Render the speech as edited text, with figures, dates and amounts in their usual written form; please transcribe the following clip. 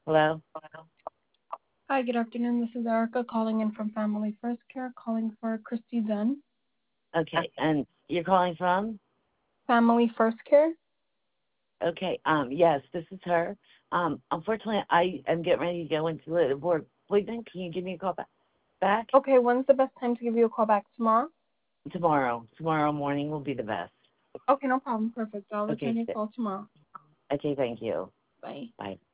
Hello? Hi, good afternoon. This is Erica calling in from Family First Care, calling for Christy Dunn. Okay, and you're calling from? Family First Care? Okay, yes, this is her. Unfortunately, I am getting ready to go into a work appointment. Can you give me a call back? Okay, when's the best time to give you a call back? Tomorrow? Tomorrow. Tomorrow morning will be the best. Okay, no problem. Perfect. I'll return Okay, your call tomorrow. okay, thank you. Bye. Bye.